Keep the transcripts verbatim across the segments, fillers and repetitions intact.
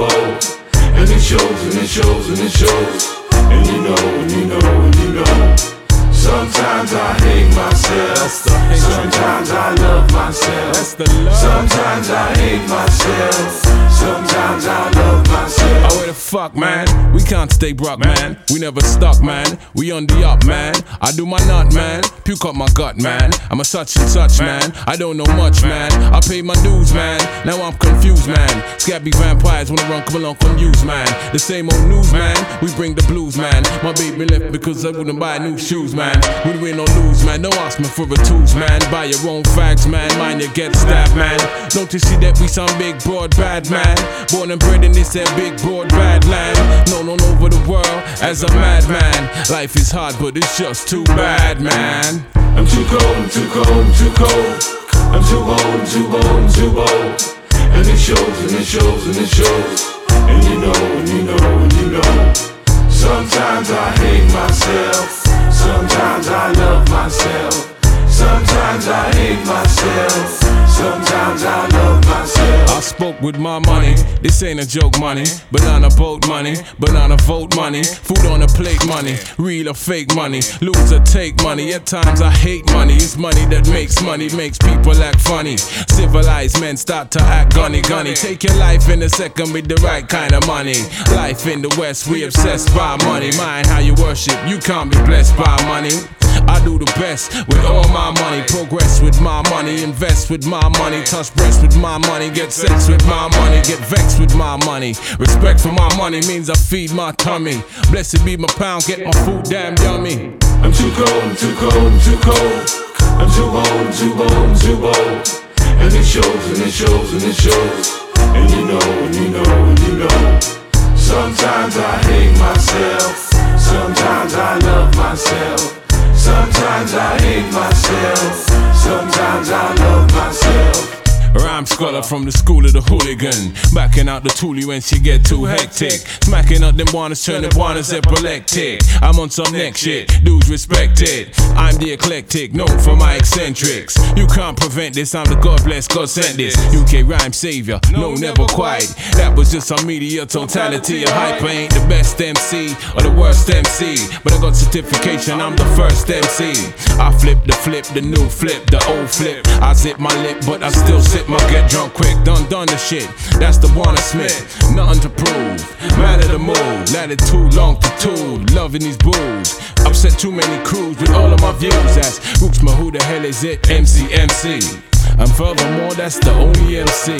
bold. And it shows, and it shows, and it shows. And you know, and you know, and you know. Sometimes I hate myself. Sometimes I love myself. Sometimes I hate myself. Sometimes I love myself. Oh, where the fuck, man? We can't stay broke, man. We never stuck, man. We on the up, man. I do my nut, man. Puke up my gut, man. I'm a such and such, man. I don't know much, man. I pay my dues, man. Now I'm confused, man. Scabby vampires wanna run, come along, come use, man. The same old news, man. We bring the blues, man. My baby left because I wouldn't buy new shoes, man. We win or lose, man. Don't ask me for the tools, man. Buy your own fags, man. Mine you get stabbed, man. Don't you see that we some big, broad, bad, man? Born and bred in this that big, broad, bad land. Known all over the world as a madman. Life is hard, but it's just too bad, man. I'm too cold, I'm too cold, I'm too cold. I'm too old, I'm too old, I'm too old. And it shows, and it shows, and it shows. And you know, and you know, and you know. Sometimes I hate myself. Sometimes I love myself. Sometimes I hate myself. Sometimes I love myself. I spoke with my money. This ain't a joke money. Banana boat money. Banana vote money. Food on a plate money. Real or fake money. Lose or take money. At times I hate money. It's money that makes money. Makes people act funny. Civilized men start to act gunny gunny. Take your life in a second with the right kind of money. Life in the West, we obsessed by money. Mind how you worship. You can't be blessed by money. I do the best with all my money. Progress with my money. Invest with my money. Touch breasts with my money. Get sex with my money. Get vexed with my money. Respect for my money means I feed my tummy. Blessed be my pound. Get my food damn yummy. I'm too cold, I'm too cold, I'm too cold. I'm too old, I'm too old, I'm too old. And it shows, and it shows, and it shows. And you know, and you know, and you know. Sometimes I hate myself. Sometimes I love myself. Sometimes I hate myself. Sometimes I love myself. Rhyme scholar from the school of the hooligan. Backing out the toolie when she get too hectic. Smacking up them wannas, turning wannas epileptic. I'm on some next shit, dudes respect it. I'm the eclectic, known for my eccentrics. You can't prevent this, I'm the God bless, God sent this. U K rhyme savior, no never quite. That was just some media totality. A hyper ain't the best M C or the worst M C, but I got certification, I'm the first M C. I flip the flip, the new flip, the old flip. I zip my lip, but I still sip my get drunk quick, done done the shit. That's the Warner Smith, nothing to prove. Man of the mood, latitude longitude, loving these booze. Upset too many crews with all of my views. That's Rooks, my who the hell is it? M C M C. And furthermore, that's the only M C.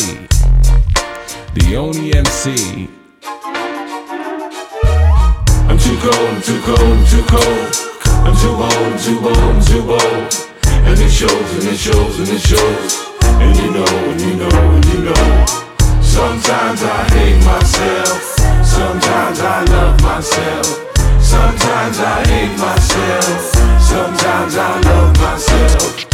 The only M C. I'm too cold, I'm too cold, I'm too cold. I'm too old, I'm too old, I'm too old. And it shows, and it shows, and it shows. And you know, and you know, and you know. Sometimes I hate myself. Sometimes I love myself. Sometimes I hate myself. Sometimes I love myself.